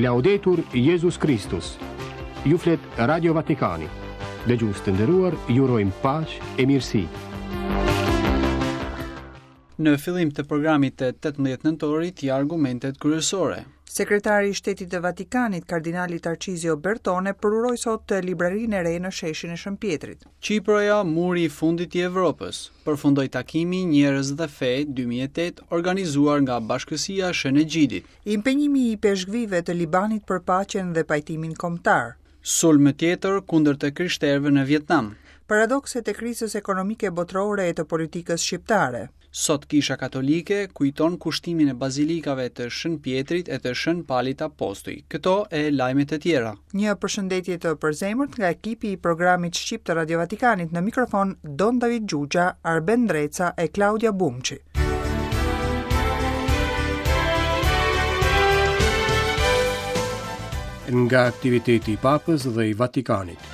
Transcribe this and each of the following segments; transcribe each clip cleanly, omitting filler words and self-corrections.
Laudetur Jesus Christus. Ju flet Radio Vatikani. Dëgjues të nderuar, ju urojmë paqë e mirësi. Në fillim të programit të 18 nëntorit, ja argumentet kryesore. Sekretari i Shtetit të Vatikanit, kardinali Tarcisio Bertone, përuroi sot librarinë e re në sheshin e Shënpjetrit. Çiproja, muri i fundit i Evropës, përfundoi takimi Njerëz dhe Fe 2008, organizuar nga Bashkësia e Shënexhidit. Impenjimi i peshqvive të Libanit për paqen dhe pajtimin kombëtar. Sulm tjetër kundër të krishterëve në Vietnam. Paradokset e krizës ekonomike botërore e të politikës shqiptare. Sot Kisha Katolike kujton kushtimin e bazilikave të Shën Pjetrit e të Shën Palit Apostoj. Këto e lajmet e tjera. Një përshëndetje të përzemërt nga ekipi i programit Shqip të Radio Vatikanit, në mikrofon Don David Gjugja, Arben Dreca e Claudia Bumçi. Nga aktiviteti i Papës dhe i Vatikanit.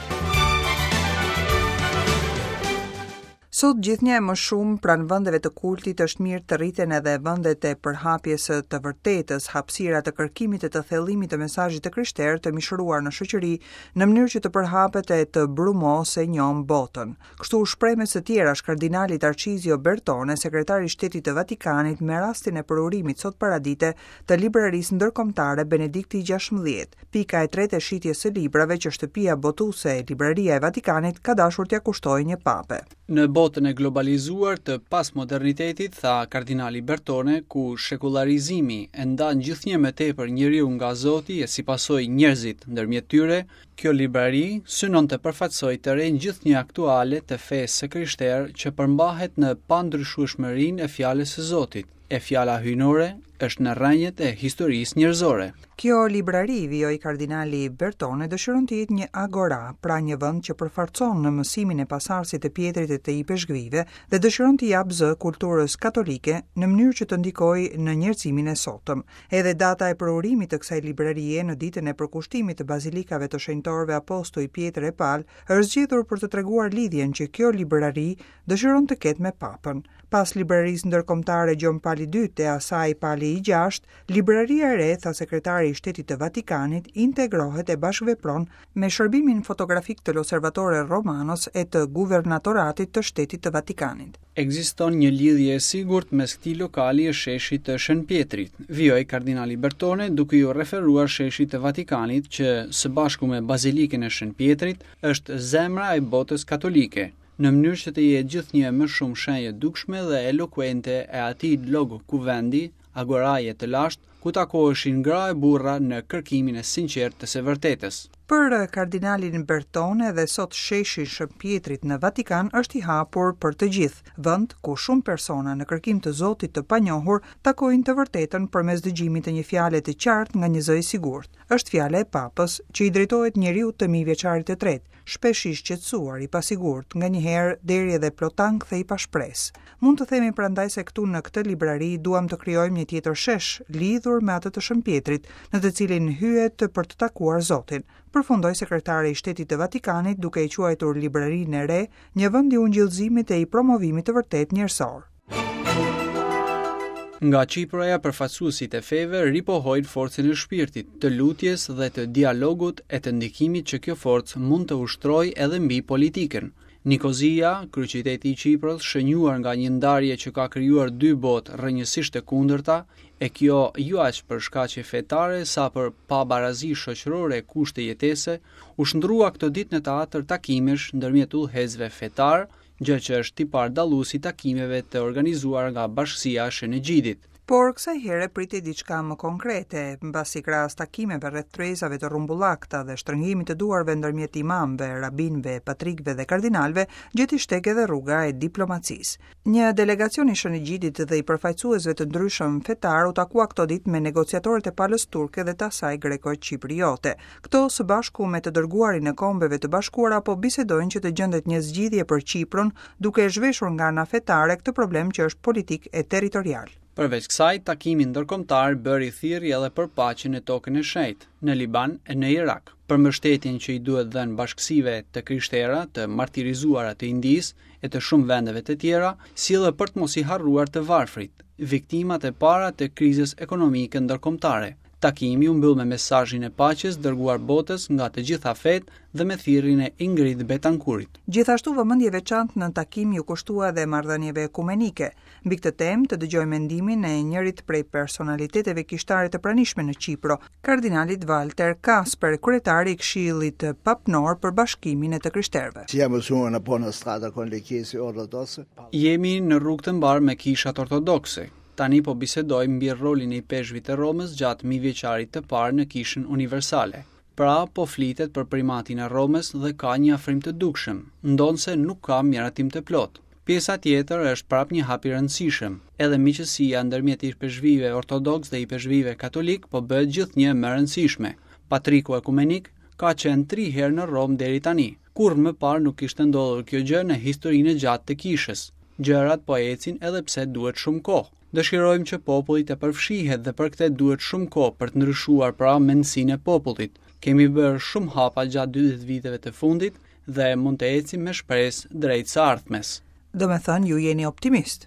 Sot gjithnjë më shumë pranë vendeve të kultit është mirë të rriten edhe vendet e përhapjes të vërtetës, hapësira të kërkimit e të thellimit të mesazhit të krishterë të mishëruar në shoqëri në mënyrë që të përhapet e të brumos e njom botën. Kështu shpreh mes të tjerash kardinali Tarcisio Bertone, sekretari i Shtetit të Vatikanit, me rastin e përurimit sot paradite të librarisë ndërkombëtare Benedikti XVI. Pika e tretë e shitjes së librave që shtëpia botuese e Libraria e Vatikanit ka dashur t'ia kushtojë një pape. Në botën e globalizuar të pasmodernitetit, tha kardinali Bertone, ku shekularizimi e ndan gjithnjë më tepër njeriu nga Zoti e si pasojë njerëzit ndërmjet tyre, kjo librari synon të përfaqësojë të rinj gjithnjë aktuale të fesë së krishterë që përmbahet në pandryshueshmërinë e fjalës së Zotit. E fjala hyjnore është në rrënjët e historisë njerëzore. Kjo librari, vijoi kardinali Bertone, dëshiron të jetë një agora, pra një vend që përfarcon në mësimin e pasardhësit të Pjetrit e të i peshqvive dhe dëshiron të jap zë kulturës katolike në mënyrë që të ndikojë në njerëzimin e sotëm. Edhe data e përurimit të kësaj librarie në ditën e përkushtimit të bazilikave të shenjtorëve Apostoj Pjetër e Pal është zgjedhur për të treguar lidhjen që kjo librari dëshiron të ketë me papën. Pas librarisë ndërkombëtare Gjon Pali II e asaj Pali i VI, libraria e re, tha sekretari i Shtetit të Vatikanit, integrohet e bashkëvepron me shërbimin fotografik të L'Osservatore Romanos e të Guvernatoratit të Shtetit të Vatikanit. Ekziston një lidhje e sigurt mes këtij lokali e sheshit të Shën Pjetrit, vijoi kardinali Bertone duke ju referuar sheshit të Vatikanit që së bashku me bazilikën e Shën Pjetrit është zemra e botës katolike, në mënyrë që të jetë gjithnjë më shumë shenjë dukshme dhe elokuente e atij logu kuvendi, agoraje të lashtë, ku takoheshin gra e burra në kërkimin e sinqertë të së vërtetës. Për kardinalin Bertone dhe sot sheshi Shën Pjetrit në Vatikan është i hapur për të gjithë, vend ku shumë persona në kërkim të Zotit të panjohur takojnë të vërtetën përmes dëgjimit të një fjale të qartë nga një zë i sigurt. Është fjala e Papës që i drejtohet njeriu të mijëvjeçarit të tretë, shpesh i shqetësuar, i pasigurt, nganjëherë deri edhe plotan kthej pa shpresë. Mund të themi prandaj se këtu në këtë librari duam të krijojmë një tjetër shesh lidhur me atë të Shën Pjetrit, në të cilin hyet për të takuar Zotin. Përfundoi sekretari i Shtetit të Vatikanit duke i quajtur librarinë e re një vend i ungjillëzimit e i promovimit të vërtet njerëzor. Nga Çiproja, përfaqësuesit e feve ripohojnë forcën e shpirtit, të lutjes dhe të dialogut e të ndikimit që kjo forcë mund të ushtrojë edhe mbi politikën. Nikozia, kryeqyteti i Çipros, shënjuar nga një ndarje që ka krijuar dy botë rrënjësisht të kundërta, e kjo jo aq për shkaqe fetare sa për pabarazi shoqërore e kushte jetese, u shndrua këtë ditë në teatr takimesh ndërmjet udhëhecëve fetar, gjë që është tipar dalluesi i takimeve të organizuar nga Bashkësia e Shënexhidit. Por kësaj here pritej diçka më konkrete, mbasi krahas takimeve rreth tryezave të rrumbullakta dhe shtrëngimit të duarve ndërmjet imamëve, rabinëve, patrikëve dhe kardinalëve, gjeti shteg edhe rruga e diplomacisë. Një delegacion i Shënexhidit dhe i përfaqësuesve të ndryshëm fetar u takua këto ditë me negociatorët e palës turke dhe të asaj greko-cipriote. Këto së bashku me të dërguarin e Kombeve të Bashkuara po bisedojnë që të gjendet një zgjidhje për Çipron, duke zhveshur nga ana fetare këtë problem që është politik e territorial. Përveç kësaj, takimi ndërkombëtar bëri thirrje edhe për paqen në tokën e shenjtë, në Liban e në Irak, për mbështetjen që i duhet dhënë bashkësive të krishtera, të martirizuara të Indisë e të shumë vendeve të tjera, si edhe për të mos i harruar të varfrit, viktimat e para të krizës ekonomike ndërkombëtare. Takimi u mbyll me mesazhin e paqes dërguar botës nga të gjitha fetë dhe me thirrjen e Ingrid Betancurit. Gjithashtu vëmendje veçantë në takim ju kushtua edhe marrëdhënieve ekumenike. Mbi këtë temë të dëgjojmë mendimin e njërit prej personaliteteve kishtare të pranishme në Qipro, kardinalit Walter Kasper, kryetari i Këshillit Papnor për Bashkimin e të Krishterëve. Jemi në rrugë të mbar me kishat ortodokse. Tani po bisedojmë mbi rolin e i peshqve të Romës gjatë mijëvjeçarit të parë në Kishën Universale. Pra, po flitet për primatin e Romës dhe ka një afrim të dukshëm, ndonse nuk ka miratim të plot. Pjesa tjetër është prap një hap i rëndësishëm, edhe miqësia ndërmjet i peshqvive ortodoks dhe i peshqvive katolik po bëhet gjithnjë më e rëndësishme. Patriku ekumenik ka qenë 3 herë në Rom deri tani. Kurrë më parë nuk kishte ndodhur kjo gjë në historinë e gjatë të Kishës. Gjërat po ecin edhe pse duhet shumë kohë. Dëshirojmë që populli të përfshihet dhe për këtë duhet shumë kohë për të ndryshuar pra mendsinë e popullit. Kemi bërë shumë hapa gjatë 20 viteve të fundit dhe mund të ecim me shpresë drejt së ardhmes. Do me thënë ju jeni optimist.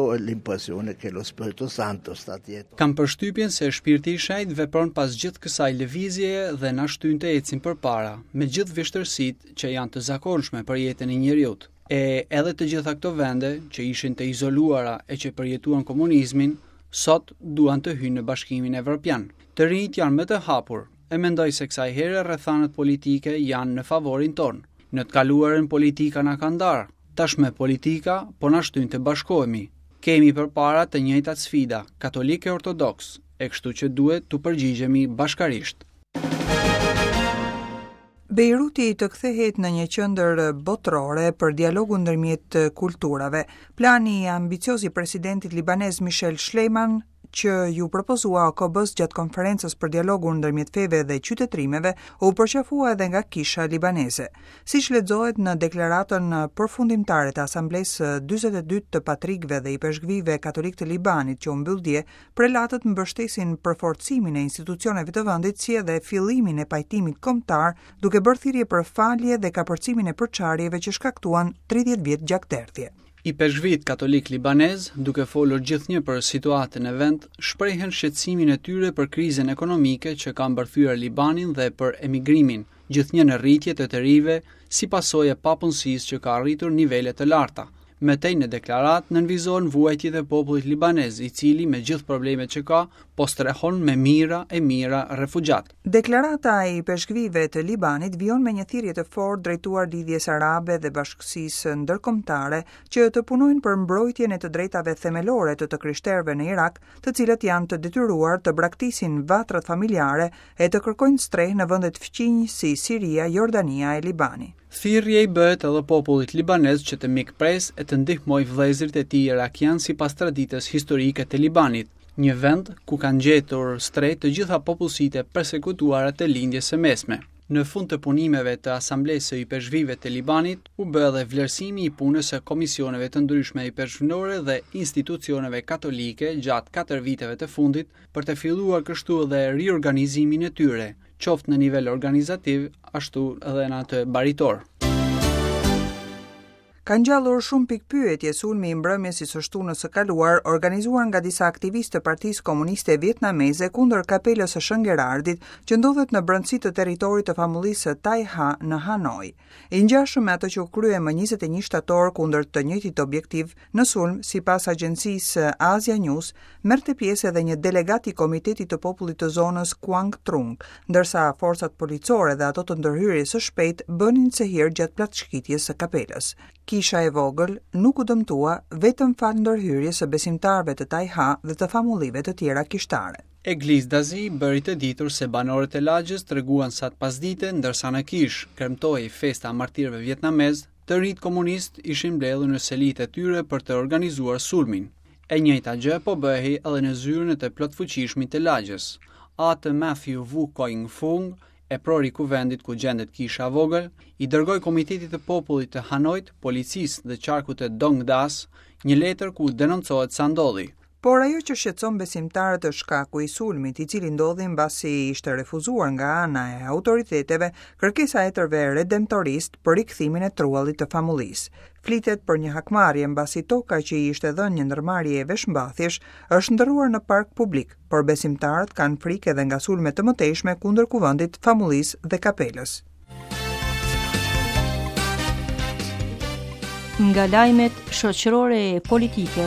Kam përshtypjen se Shpirti i Shenjtë vepron pas gjithë kësaj lëvizjeje dhe na shtyn të ecim përpara, me gjithë vështirësitë që janë të zakonshme për jetën e njerëzit. E edhe të gjitha këto vende që ishin të izoluara e që përjetuan komunizmin, sot duan të hyjnë në Bashkimin Evropian. Të rinjt janë më të hapur, e mendoj se kësaj here rrethanat politike janë në favorin ton. Në të kaluarën politika na ka ndarë, tashme politika po na shtyn të bashkohemi. Kemi përpara të njëjtat sfida, katolik e ortodoks, e kështu që duhet të përgjigjemi bashkarisht. Beiruti të kthehet në një qendër botërore për dialogun ndërmjet kulturave. Plani i ambicioz i presidentit libanez Michel Shleiman, që ju propozua OKB-s gjatë konferencës për dialogun ndërmjet feve dhe qytetërimeve, u përqafua edhe nga Kisha libaneze. Siç lexohet në deklaratën përfundimtare të Asamblesë 42 të patrikëve dhe i peshqvive katolik të Libanit që u mbyll dje, prelatët mbështesin përforcimin e institucioneve të vendit si edhe fillimin e pajtimit kombëtar, duke bërë thirrje për falje dhe kapërcimin e përçarjeve që shkaktuan 30 vjet gjakderdhje. I peshqvit katolik libanez, duke folur gjithnjë për situatën e vend, shprehen shqetësimin e tyre për krizën ekonomike që ka mbërthyer Libanin dhe për emigrimin, gjithnjë në rritje të rive si pasojë e papunësisë që ka arritur nivele të larta. Mëtej në deklarat nënvizohen vuajtjet e popullit libanez, i cili me gjithë problemet që ka, po strehon me mira refugjat. Deklarata e peshqvive të Libanit vijon me një thirrje të fortë drejtuar lidhjes arabe dhe bashkësisë ndërkombëtare që të punojnë për mbrojtjen e të drejtave themelore të krishterëve në Irak, të cilët janë të detyruar të braktisin vatrat familjare e të kërkojnë streh në vendet fqinj si Siria, Jordania e Libani. Thirrje i bëhet edhe popullit libanez që të mikpres e të ndihmojë vëllezërit e tij irakian sipas traditës historike të Libanit, një vend ku kanë gjetur streh të gjitha popullsitë e përsekutuara të lindjes së mesme. Në fund të punimeve të Asamblesë i peshqvive të Libanit, u bë edhe vlerësimi i punës së komisioneve të ndryshme i peshqvinore dhe institucioneve katolike gjatë 4 viteve të fundit për të filluar kështu edhe riorganizimin e tyre, qoftë në nivel organizativ, ashtu edhe në atë baritor. Ka ngjallur shumë pikpyetje sulmi i mbrëmjes së shtunës së kaluar organizuar nga disa aktivistë të Partisë Komuniste Vietnameze kundër kapelës së Shëngerardit që ndodhet në brendësi të territorit të famullisë së Tai Ha në Hanoi. I ngjashëm me atë që u krye më 21 shtator kundër të njëjtit objektiv në sulm, sipas agjencisë Asia News, merrte pjesë edhe një delegat i Komitetit të Popullit të zonës Quang Trung, ndërsa forcat policore dhe ato të ndërhyrjes së shpejtë bënin se hir gjatë platëshkitjes së kapelës. Kisha e vogël nuk u dëmtua vetëm fal ndërhyrjes së besimtarëve të Tai Ha dhe të famullive të tjera kishtare. Eglis Dazi bëri të ditur se banorët e lagjës treguan sa të pasdite, ndërsa në Kish kremtoi festa martirëve vietnamez, të rinjt komunist ishin mbledhur në selitë e tyre për të organizuar sulmin. E njëjta gjë po bëhej edhe në zyrën e të plotfuqishmit të lagjës. Atë Matthew Vu Koing Fung, e prori kuvendit ku gjendet kisha vogël, i dërgoi Komitetit të Popullit të Hanoit, policisë dhe qarkut të Dong Das, një letër ku denoncohet sa ndodhi. Por ajo që shqetëson besimtarët është shkaku i sulmit, i cili ndodhi mbasi ishte refuzuar nga ana e autoriteteve kërkesa e tërve redemptorist për rikthimin e truallit të famullisë. Flitet për një hakmarrje mbasi toka që i ishte dhënë një ndërmarrje e veshmbathjesh është ndërruar në park publik, por besimtarët kanë frikë edhe nga sulme të mëtejshme kundër kuvendit, famullisë dhe kapelës. Nga lajmet shoqërore e politike.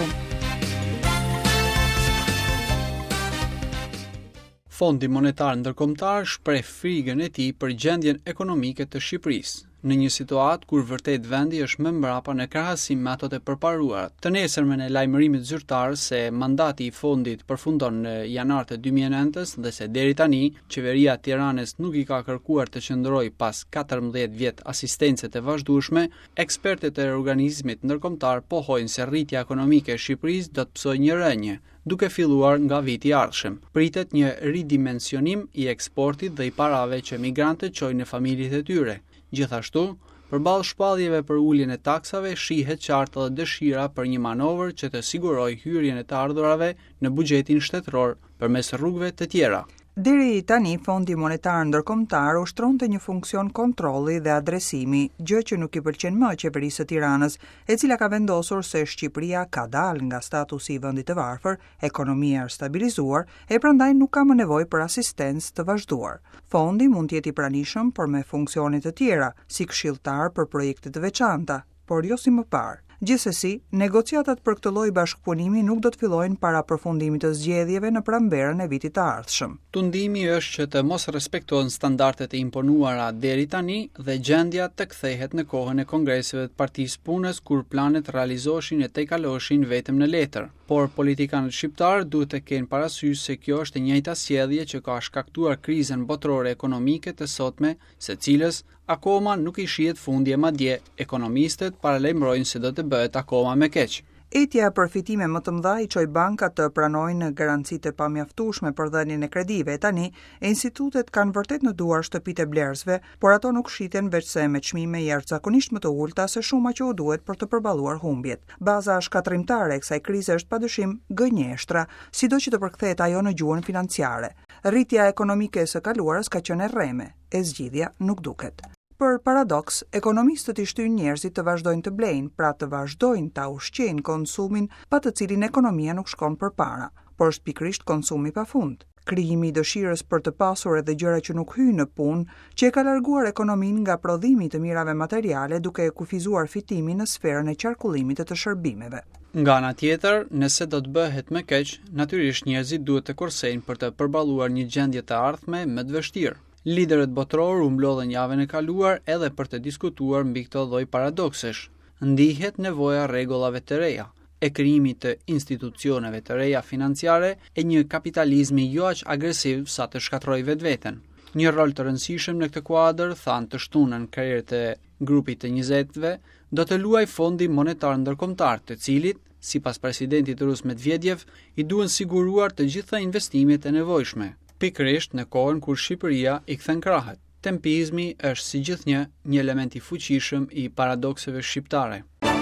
Fondi Monetar Ndërkombëtar shpreh frikën e tij për gjendjen ekonomike të Shqipërisë, në një situatë kur vërtet vendi është më mbrapa në krahasim me ato të përparuara. Të nesërmen e lajmërimit zyrtar se mandati i fondit përfundon në janar të 2009 dhe se deri tani qeveria e Tiranës nuk i ka kërkuar të qëndrojë pas 14 vjet asistence të vazhdueshme, ekspertët e organizmit ndërkombëtar pohojnë se rritja ekonomike e Shqipërisë do të psojë një rënje, duke filluar nga viti i ardhshëm. Pritet një ridimensionim i eksportit dhe i parave që migrantët çojnë në familjet e tyre. Gjithashtu, përballë shpalljeve për uljen e taksave, shihet qartë edhe dëshira për një manovër që të sigurojë hyrjen e të ardhurave në buxhetin shtetëror përmes rrugëve të tjera. Deri tani, Fondi Monetar Ndërkombëtar ushtronte një funksion kontrolli dhe adresimi, gjë që nuk i pëlqen më qeverisë së Tiranës, e cila ka vendosur se Shqipëria ka dalë nga statusi i vendit të varfër, ekonomia është stabilizuar e prandaj nuk ka më nevojë për asistencë të vazhduar. Fondi mund të jetë i pranishëm, por me funksione të tjera, si këshilltar për projekte të veçanta, por jo si më parë. Gjithsesi, negociatat për këtë lloj bashkëpunimi nuk do të fillojnë para përfundimit të zgjedhjeve në pranverën e vitit të ardhshëm. Tundimi është që të mos respektohen standardet e imponuara deri tani dhe gjendja të kthehet në kohën e kongreseve të Partisë Punës kur planet realizoheshin e tejkaloshin vetëm në letër. Por politikanët shqiptar duhet të kenë parasysh se kjo është e njëjta sjellje që ka shkaktuar krizën botërore ekonomike të sotme, secilës akoma nuk i shihet fundi e madje ekonomistët paralajmërojnë se do të bëhet akoma më keq. Etja për fitime më të mëdha i çoi bankat të pranojnë garancitë e pamjaftueshme për dhënien e kredive. Tani, institutet kanë vërtet në duar shtëpitë e blerësve, por ato nuk shiten veçse me çmime jashtëzakonisht më të ulta se shuma që u duhet për të përballuar humbjet. Baza shkatrimtare e kësaj krize është padyshim gënjeshtra, sido që të përkthehet ajo në gjuhën financiare. Rritja ekonomike së kaluarës ka qenë rreme, e zgjidhja nuk duket. Për paradoks, ekonomistët i shtyn njerëzit të vazhdojnë të blejnë, pra të vazhdojnë ta ushqejnë konsumin, pa të cilin ekonomia nuk shkon përpara, por është pikërisht konsumi pafund. Krijimi i dëshirës për të pasur edhe gjëra që nuk hyjnë në punë, që e ka larguar ekonominë nga prodhimi të mirave materiale duke e kufizuar fitimin në sferën e qarkullimit të shërbimeve. Nga ana tjetër, nëse do të bëhet më keq, natyrisht njerëzit duhet të kursejnë për të përballuar një gjendje të ardhme më të vështirë. Liderët botror u mblodhen javën e kaluar edhe për të diskutuar mbi këto lloj paradoksesh. Ndihet nevoja rregullave të reja, e krijimit të institucioneve të reja financiare e një kapitalizmi jo aq agresiv sa të shkatërrojë vetveten. Një rol të rëndësishëm në këtë kuadër, thanë të shtunën karrierët e grupit të 20-ve, do të luajë Fondi Monetar Ndërkombëtar, të cilit, sipas presidentit rus Medvedev, i duhen siguruar të gjitha investimet e nevojshme. Pikërisht në kohën kur Shqipëria i kthen krahët. Tempizmi është si gjithnjë një element i fuqishëm i paradokseve shqiptare.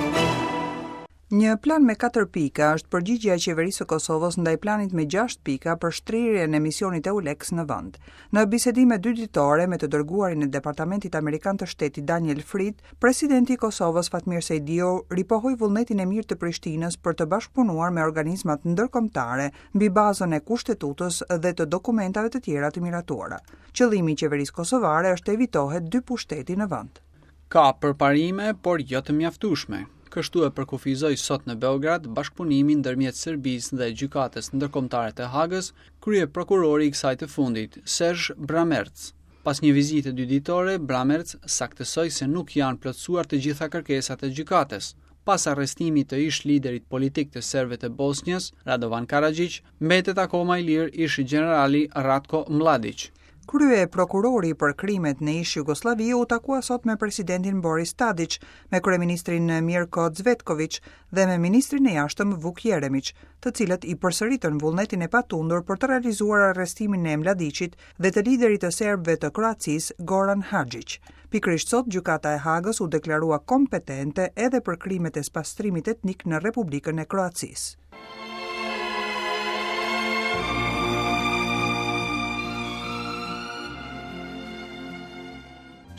Një plan me 4 pika është përgjigjja e qeverisë së Kosovës ndaj planit me 6 pika për shtrirjen e misionit EULEX në vend. Në bisedime 2 ditore me të dërguarin e Departamentit Amerikan të Shtetit Daniel Fried, presidenti i Kosovës Fatmir Sejdiu ripohoi vullnetin e mirë të Prishtinës për të bashkëpunuar me organizmat ndërkombëtare mbi bazën e kushtetutës dhe të dokumentave të tjera të miratuara. Qëllimi i qeverisë kosovare është të evitohet 2 pushteti në vend. Ka përparime, por jo të mjaftueshme. Kështu e përkufizoi sot në Beograd bashkëpunimin ndërmjet Serbisë dhe gjykatës ndërkombëtare të Hagës, krye prokurori i kësaj të fundit, Serge Bramerc. Pas një vizite 2 ditore, Bramerc saktësoi se nuk janë plotësuar të gjitha kërkesat e gjykatës. Pas arrestimit të ish liderit politik të serbëve të Bosnjës, Radovan Karadžić, mbetet akoma i lirë ish generali Ratko Mladić. Krye prokurori për krimet në ish Jugosllavi u takua sot me presidentin Boris Tadić, me kryeministrin Mirko Cvetković dhe me ministrin e jashtëm Vuk Jeremić, të cilët i përsëritën vullnetin e patundur për të realizuar arrestimin e Mladićit dhe të liderit të serbëve të Kroacisë Goran Hadžić. Pikërisht sot gjykata e Hagës u deklarua kompetente edhe për krimet e spastrimit etnik në Republikën e Kroacisë.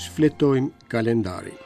Shfletojmë kalendarin.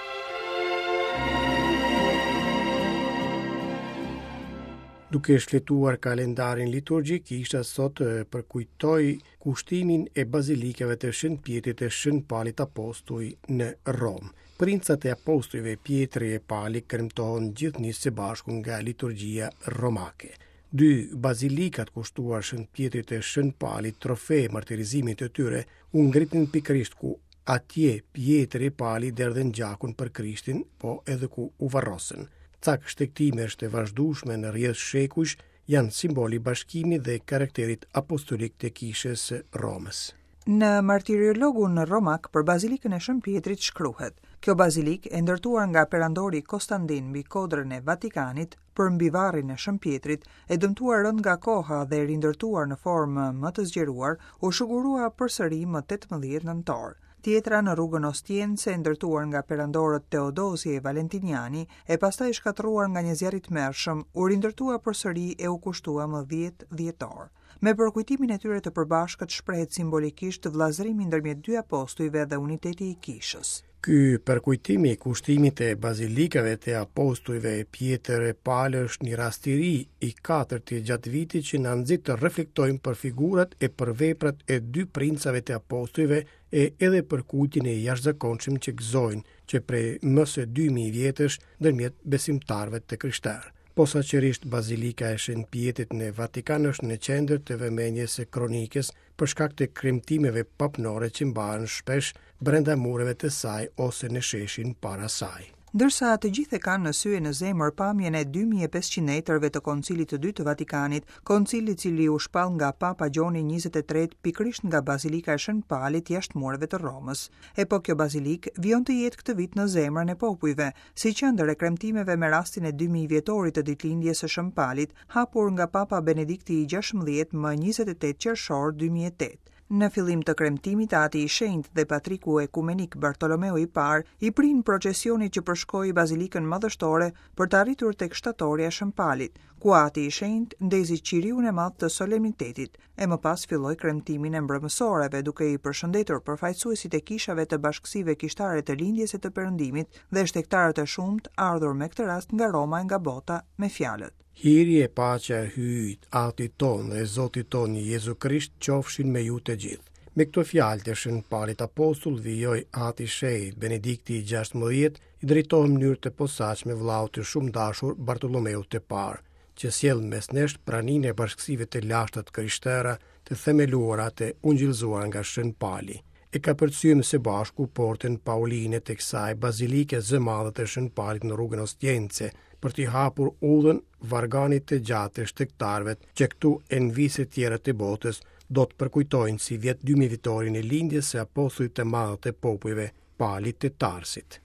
Duke shfletuar kalendarin liturgjik, isha sot përkujtoj kushtimin e bazilikave të Shën Pietrit e Shën Palit Apostuj në Rom. Princat e apostujve Pietri e Pali kremtohen gjithnisë së bashku nga liturgjia romake. Dy bazilikat kushtuar Shën Pietrit e Shën Palit, trofe martirizimit të tyre, u ngritën pikërisht ku atje Pietri e Pali derdhen gjakun për Krishtin, po edhe ku u varrosën. Cak shtektimesh të vazhdueshme në rrjedhë shekujsh janë simboli bashkimi dhe karakterit apostolik të kishës së Romës. Në martiriologun romak për bazilikën e Shën Pietrit shkruhet: kjo bazilik e ndërtuar nga perandori Konstantin mbi kodrën e Vatikanit për mbivarrin e Shën Pietrit, e dëmtuar rënd nga koha dhe rindërtuar në formë më të zgjeruar, u shugurua përsëri më 18 nëntor. Tjetra në rrugën Ostiense, ndërtuar nga perandorët Teodosi e Valentiniani, e pastaj shkatruar nga një zjarr i tmerrshëm, u rindërtua përsëri e u kushtua më 10 dhjetor. Me përkujtimin e tyre të përbashkët shprehet simbolikisht vllazërimi ndërmjet dy apostujve dhe uniteti i kishës. Ky përkujtimi i kushtimit e bazilikave të apostujve Pietër e Palë është një rastiri i katërt gjatë vitit që na nxit të reflektojmë për figurat e për veprat e dy princave të apostujve e edhe për kujtjen e jashtëzakonshëm që gëzojnë që prej më së 2000 vjetësh ndërmjet besimtarëve të krishterë. Posaçërisht bazilika e Shën Pietrit në Vatikan është në qendër të vëmendjes së kronikës për shkak të kremtimeve papnore që mbahen shpesh brenda mureve të saj ose në sheshin para saj. Ndërsa të gjithë e kanë në sy e në zemër pamjen e 2500 hetërve të Koncilit të dytë të Vatikanit, koncili cili u shpall nga Papa Gjoni 23 pikërisht nga bazilika e Shën Palit jashtë mureve të Romës. E po kjo bazilik vion të jetë këtë vit në zemrën e popujve, si qendër e kremtimeve me rastin e 2000 vjetorit të ditëlindjes së Shën Palit, hapur nga Papa Benedikti i 16 më 28 qershor 2008. Në fillim të kremtimit, Ati i Shenjtë dhe Patriku Ekumenik Bartolomeu i Parë i prin procesioni që përshkoi bazilikën madhështore për të arritur tek shtatorja e Shën Palit, ku Ati i Shenjtë ndezi qiriun e madh të solemnitetit, e më pas filloi kremtimin e mbrëmësoreve duke i përshëndetur përfaqësuesit e kishave të bashkësive kishtare të lindjes së të Perëndimit dhe shtektarët e shumtë ardhur me këtë rast nga Roma e nga bota me fjalët: Hiri e paqja hyjt Atit ton dhe Zotit ton Jezu Krisht qofshin me ju të gjithë. Me këto fjalë të Shën Palit Apostull vijoi Ati i Shenjtë Benedikti i 16 i drejtohej në mënyrë të posaçme vllaut të shumë dashur Bartolomeu të Parë, që sjell mes nesh praninë e bashkësive të lashta të krishterë të themeluara të ungjillëzuara nga Shën Pali. E ka përcyer së bashku portën Pauline të kësaj bazilike zë madhe të Shën Palit në rrugën Ostiense, për t'i hapur udhën varganit të gjatë të shtektarëve që këtu e në vise tjera të botës do të përkujtojnë si vjet 2000 vitorin e lindjes së apostujve të madh të popujve, Palit të Tarsit.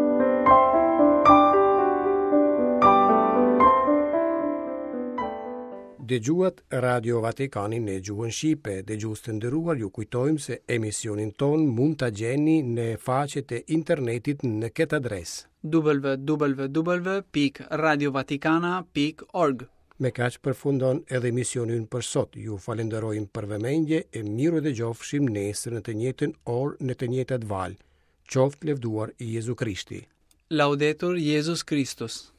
Dëgjuat Radio Vatikanin në gjuhën shqipe. Dëgjues të nderuar, ju kujtojmë se emisionin ton mund ta gjeni në faqet e internetit në këtë adresë: www.radiovaticana.org. Me kaq përfundon edhe emisionin për sot. Ju falenderojmë për vëmendje e miru dhe gjofshim nesër në të njëjtën orë në të njëjtat valë. Qoftë lëvduar i Jezu Krishti. Laudetur Jesus Christus.